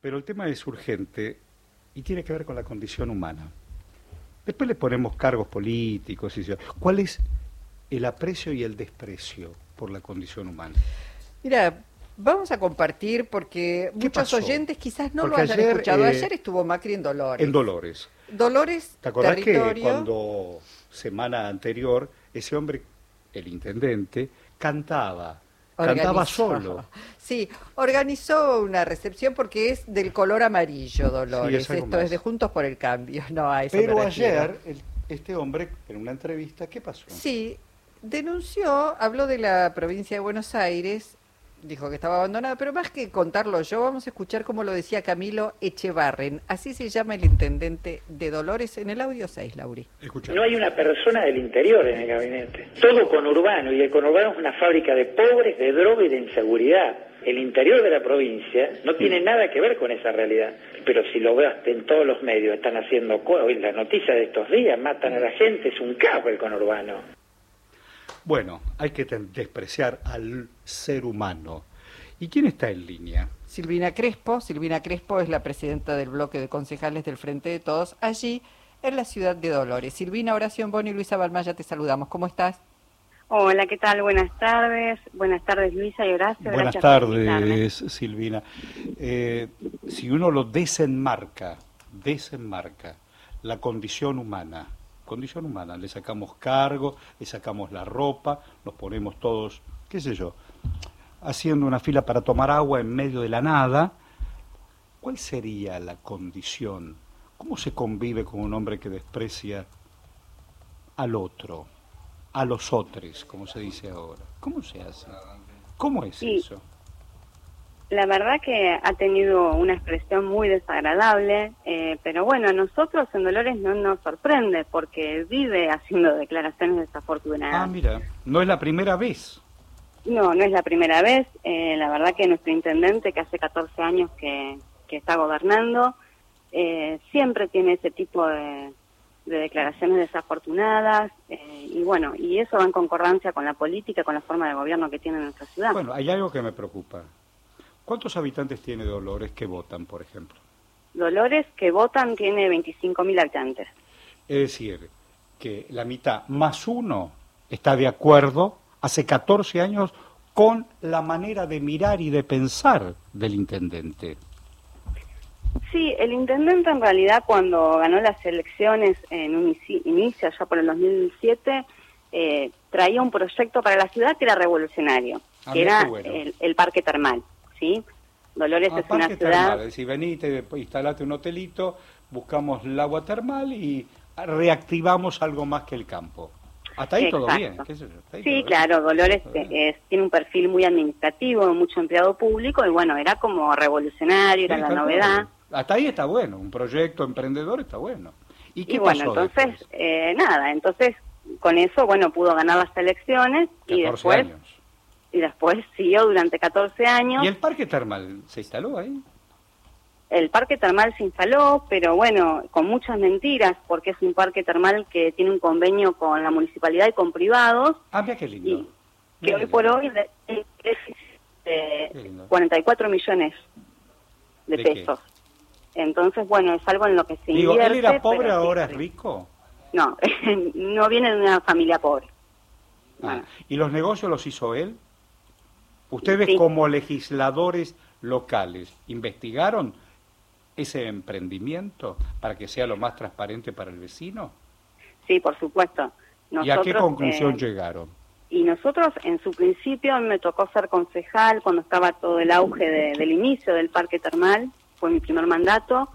pero el tema es urgente y tiene que ver con la condición humana. Después le ponemos cargos políticos y eso. ¿Cuál es el aprecio y el desprecio por la condición humana? Mira, vamos a compartir porque ¿Qué muchos pasó? oyentes quizás no lo Porque hayan ayer, escuchado. Ayer estuvo Macri en Dolores. En Dolores. Dolores, ¿Te acordás que territorio. cuando semana anterior ese hombre, el intendente, cantaba solo? Sí, organizó una recepción porque es del color amarillo, Dolores. Sí, es algo Esto más. es de Juntos por el Cambio. No, a eso Pero me refiero. ayer este hombre, en una entrevista, ¿qué pasó? Sí, denunció, habló de la provincia de Buenos Aires, dijo que estaba abandonada, pero más que contarlo yo, vamos a escuchar cómo lo decía Camilo Echevarren. Así se llama el intendente de Dolores en el audio 6, Lauri. Escuchá. No hay una persona del interior en el gabinete. Todo conurbano, y el conurbano es una fábrica de pobres, de droga y de inseguridad. El interior de la provincia no tiene nada que ver con esa realidad. Pero si lo ves en todos los medios, están haciendo hoy la noticia de estos días, matan a la gente, es un caos el conurbano. Bueno, hay que despreciar al ser humano. ¿Y quién está en línea? Silvina Crespo es la presidenta del bloque de concejales del Frente de Todos, allí en la ciudad de Dolores. Silvina, Horacio Boni y Luisa Balmaya, te saludamos. ¿Cómo estás? Hola, ¿qué tal? Buenas tardes. Buenas tardes, Luisa y Horacio. Buenas Gracias por invitarme. tardes, Silvina. Si uno lo desenmarca la condición humana, le sacamos cargo, le sacamos la ropa, nos ponemos todos, qué sé yo, haciendo una fila para tomar agua en medio de la nada. ¿Cuál sería la condición? ¿Cómo se convive con un hombre que desprecia al otro, a los otros, como se dice ahora? ¿Cómo se hace? ¿Cómo es eso? La verdad que ha tenido una expresión muy desagradable, pero bueno, a nosotros en Dolores no nos sorprende porque vive haciendo declaraciones desafortunadas. Ah, mira, no es la primera vez. No es la primera vez. La verdad que nuestro intendente, que hace 14 años que está gobernando, siempre tiene ese tipo de declaraciones desafortunadas, y bueno, y eso va en concordancia con la política, con la forma de gobierno que tiene nuestra ciudad. Bueno, hay algo que me preocupa. ¿Cuántos habitantes tiene Dolores que votan, por ejemplo? Dolores, que votan, tiene 25.000 habitantes. Es decir, que la mitad más uno está de acuerdo hace 14 años con la manera de mirar y de pensar del intendente. Sí, el intendente en realidad cuando ganó las elecciones en un inicio, allá por el 2007, traía un proyecto para la ciudad que era revolucionario, que era bueno. el parque termal, ¿sí? Dolores es una Parque ciudad... termal, es decir, venite, instalate un hotelito, buscamos el agua termal y reactivamos algo más que el campo. Hasta ahí todo bien. ¿Qué sé yo? Hasta ahí Sí, todo claro, bien. Dolores tiene un perfil muy administrativo, mucho empleado público, y bueno, era como revolucionario, era Sí, la tal novedad. cual. Hasta ahí está bueno, un proyecto emprendedor está bueno. ¿Y qué Y bueno, pasó entonces, después? entonces con eso, bueno, pudo ganar las elecciones 14 años. y después siguió durante 14 años. ¿Y el parque termal se instaló ahí? El parque termal se instaló, pero bueno, con muchas mentiras, porque es un parque termal que tiene un convenio con la municipalidad y con privados, Ah, mira qué lindo. y que Mira hoy qué por lindo. hoy es Qué lindo. 44 millones de ¿De qué? pesos. Entonces, bueno, es algo en lo que se Digo, invierte. ¿él era pobre, pero sí, ahora es sí. rico? No, no viene de una familia pobre. Ah, Bueno. ¿y los negocios los hizo él? ¿Ustedes Sí. como legisladores locales investigaron ese emprendimiento para que sea lo más transparente para el vecino? Sí, por supuesto. ¿Y a qué conclusión llegaron? llegaron? Y nosotros, en su principio, a mí me tocó ser concejal cuando estaba todo el auge del inicio del parque termal, fue mi primer mandato,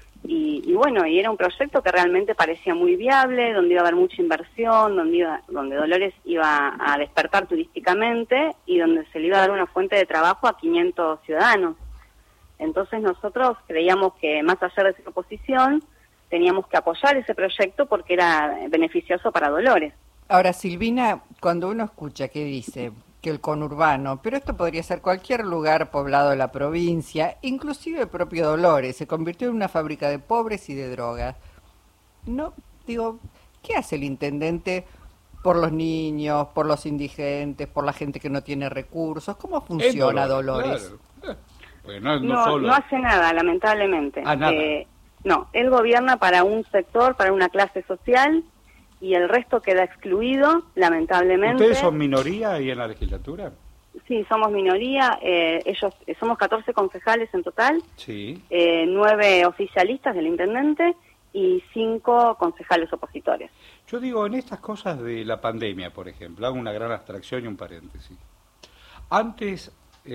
y bueno, y era un proyecto que realmente parecía muy viable, donde iba a haber mucha inversión, donde Dolores iba a despertar turísticamente y donde se le iba a dar una fuente de trabajo a 500 ciudadanos. Entonces nosotros creíamos que más allá de esa oposición, teníamos que apoyar ese proyecto porque era beneficioso para Dolores. Ahora, Silvina, cuando uno escucha que dice que el conurbano, pero esto podría ser cualquier lugar poblado de la provincia, inclusive el propio Dolores, se convirtió en una fábrica de pobres y de drogas. No, digo, ¿qué hace el intendente por los niños, por los indigentes, por la gente que no tiene recursos? ¿Cómo funciona Dolores? Claro. Porque no No, solo... no hace nada, lamentablemente. Ah, nada. No, él gobierna para un sector, para una clase social, y el resto queda excluido, lamentablemente. ¿Ustedes son minoría ahí en la legislatura? Sí, somos minoría, ellos somos 14 concejales en total, Sí. 9 oficialistas del intendente y 5 concejales opositores. Yo digo, en estas cosas de la pandemia, por ejemplo, hago una gran abstracción y un paréntesis. Antes,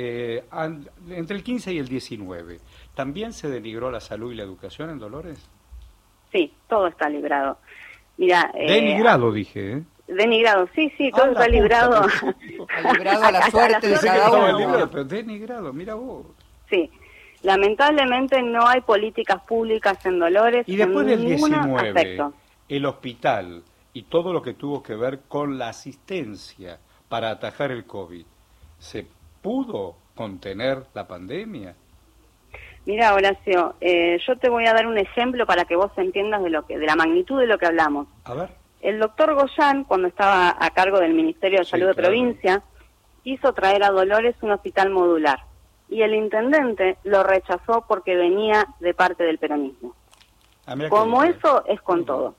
entre el 15 y el 19, ¿también se denigró la salud y la educación en Dolores? Sí, todo está librado. Mira, Denigrado, dije, ¿eh? Denigrado, sí, todo Ah, está la librado. Ha librado a la suerte de Pensé que cada estaba uno. librado, pero denigrado, mira vos. Sí, lamentablemente no hay políticas públicas en Dolores Y después en del ningún 19, aspecto. el hospital y todo lo que tuvo que ver con la asistencia para atajar el COVID, ¿se pudo contener la pandemia? Mira, Horacio, yo te voy a dar un ejemplo para que vos entiendas de la magnitud de lo que hablamos. A ver. El doctor Goyán, cuando estaba a cargo del Ministerio de Sí, Salud de claro. provincia, quiso traer a Dolores un hospital modular. Y el intendente lo rechazó porque venía de parte del peronismo. Ah, mirá Como qué bien. eso es con todo.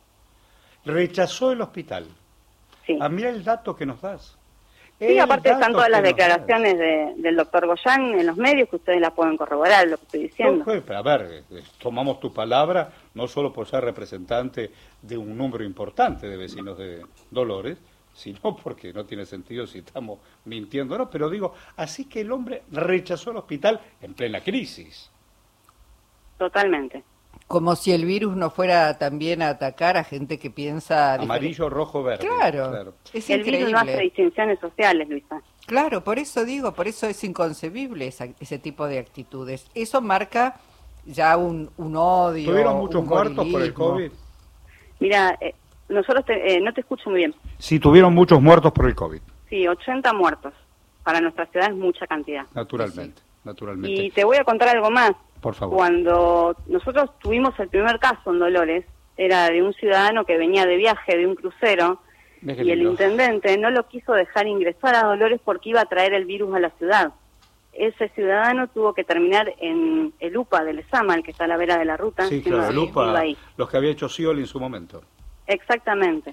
Rechazó el hospital. Sí. Ah, mira el dato que nos das. Sí, El aparte están dato todas las que nos das. declaraciones del doctor Goyán en los medios que ustedes la pueden corroborar, lo que estoy diciendo. No, pero a ver, tomamos tu palabra, no solo por ser representante de un número importante de vecinos de Dolores, sino porque no tiene sentido si estamos mintiendo, no, pero digo, así que el hombre rechazó el hospital en plena crisis. Totalmente. Como si el virus no fuera también a atacar a gente que piensa... Amarillo, rojo, verde. Claro, es El virus no hace increíble. distinciones sociales, Luisa. Claro, por eso digo, por eso es inconcebible ese tipo de actitudes. Eso marca ya un odio. ¿Tuvieron muchos un muertos por el gorilismo. COVID? Mira, nosotros no te escucho muy bien. Sí, tuvieron muchos muertos por el COVID, Sí, 80 muertos. Para nuestra ciudad es mucha cantidad. naturalmente, naturalmente. Y te voy a contar algo más. Por favor. Cuando nosotros tuvimos el primer caso en Dolores, era de un ciudadano que venía de viaje de un crucero Ve qué y el lindo. intendente no lo quiso dejar ingresar a Dolores porque iba a traer el virus a la ciudad. Ese ciudadano tuvo que terminar en el UPA del Lezama, el que está a la vera de la ruta. Sí, que claro, no el iba UPA, ahí. los que había hecho Scioli en su momento. Exactamente.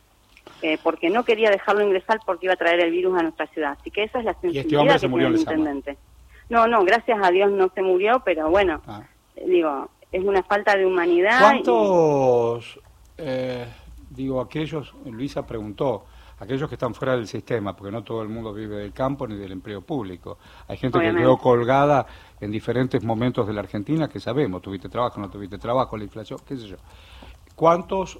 Porque no quería dejarlo ingresar porque iba a traer el virus a nuestra ciudad. Así que esa es la este sensibilidad hombre que se murió tiene el en Lezama. intendente. No, gracias a Dios no se murió, pero bueno, Ah. digo, es una falta de humanidad. ¿Cuántos, aquellos, Luisa preguntó, aquellos que están fuera del sistema, porque no todo el mundo vive del campo ni del empleo público? Hay gente Obviamente. que quedó colgada en diferentes momentos de la Argentina que sabemos, tuviste trabajo, no tuviste trabajo, la inflación, qué sé yo. ¿Cuántos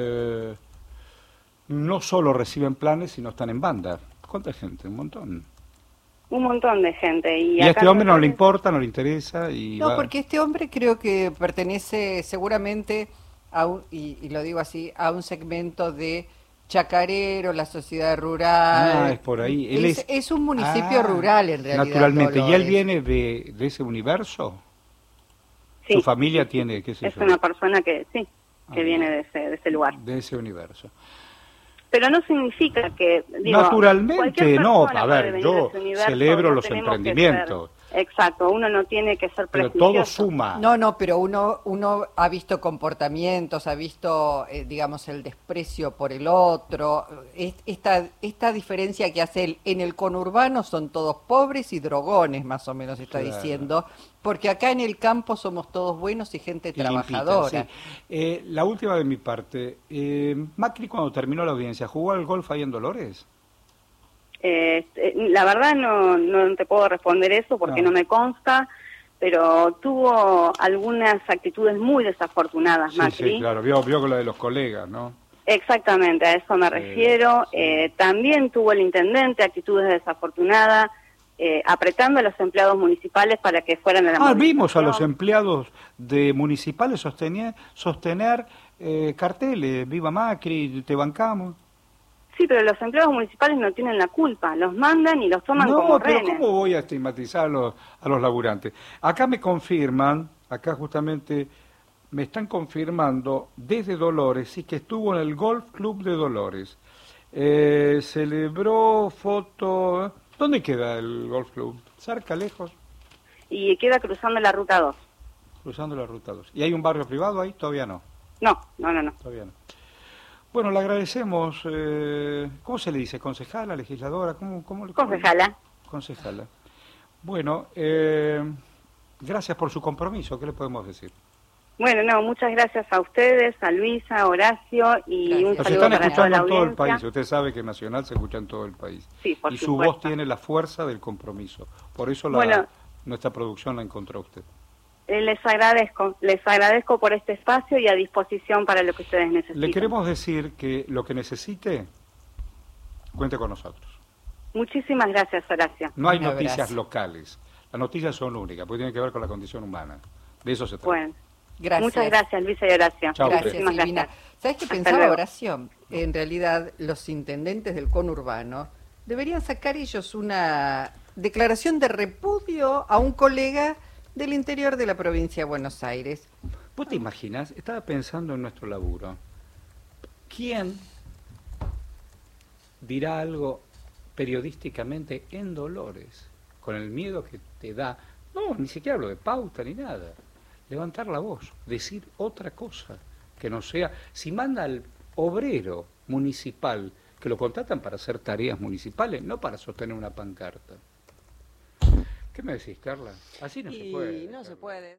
no solo reciben planes, sino están en banda? ¿Cuánta gente? Un montón. Un montón de gente. Y a acá este hombre no le nosotros- importa, no le interesa. Y No, va- porque este hombre creo que pertenece seguramente a un, y lo digo así, a un segmento de chacarero, la sociedad rural. Ah, es por ahí. Él es un municipio Ah, rural en realidad. Naturalmente. ¿Y él Dolores. viene de ese universo? Sí, ¿Su familia tiene, qué sé es yo? una persona que sí, que Ah, viene de ese lugar. De ese universo. Pero no significa que... digo, Naturalmente, cualquier no. persona A ver, puede venir yo de ese universo, celebro no los tenemos que emprendimientos. ser- exacto, uno no tiene que ser Pero prejuicioso. todo suma. No, pero uno ha visto comportamientos, ha visto, digamos, el desprecio por el otro. Esta diferencia que hace él en el conurbano son todos pobres y drogones, más o menos está Claro. diciendo, porque acá en el campo somos todos buenos y gente Y limpita, trabajadora. sí. La última de mi parte. Macri, cuando terminó la audiencia, ¿jugó al golf ahí en Dolores? La verdad no te puedo responder eso porque No. no me consta, pero tuvo algunas actitudes muy desafortunadas, Sí, Macri. sí, claro. Vio con la de los colegas, ¿no? Exactamente, a eso me refiero. sí. También tuvo el intendente actitudes desafortunadas, apretando a los empleados municipales para que fueran a la Vimos a los movilización. empleados de municipales sostener carteles, viva Macri, te bancamos. Sí, pero los empleados municipales no tienen la culpa, los mandan y los toman No, como pero rehenes. ¿cómo voy a estigmatizar a los laburantes? Acá me confirman, acá justamente me están confirmando desde Dolores, sí que estuvo en el Golf Club de Dolores. Celebró foto... ¿Dónde queda el Golf Club? ¿Cerca, lejos? y queda cruzando la ruta 2. Cruzando la ruta 2. ¿Y hay un barrio privado ahí? Todavía no. No. Todavía no. Bueno, le agradecemos. ¿Cómo se le dice? ¿Concejala, legisladora? Concejala. Concejala. Bueno, gracias por su compromiso. ¿Qué le podemos decir? Bueno, no, muchas gracias a ustedes, a Luisa, a Horacio, y Gracias. un Nos saludo están para toda escuchando la en todo el audiencia. país. Usted sabe que Nacional se escucha en todo el país. Sí, por y su supuesto. voz tiene la fuerza del compromiso. Por eso Bueno, nuestra producción la encontró a usted. les agradezco por este espacio y a disposición para lo que ustedes necesiten. Le queremos decir que lo que necesite, cuente con nosotros. Muchísimas gracias, Horacio. No hay Un noticias abrazo. locales. Las noticias son únicas, porque tienen que ver con la condición humana. De eso se trata. Bueno, Gracias. muchas gracias, Luisa y Horacio. Chao, Gracias, usted. Muchísimas Silvina. gracias. ¿Sabes qué Hasta pensaba, luego. Horacio? En realidad, los intendentes del conurbano deberían sacar ellos una declaración de repudio a un colega del interior de la provincia de Buenos Aires. ¿Vos te imaginas? Estaba pensando en nuestro laburo. ¿Quién dirá algo periodísticamente en Dolores, con el miedo que te da? No, ni siquiera hablo de pauta ni nada. Levantar la voz, decir otra cosa que no sea. Si manda al obrero municipal que lo contratan para hacer tareas municipales, no para sostener una pancarta. ¿Qué me decís, Carla? Así no se puede. No se Carla. puede.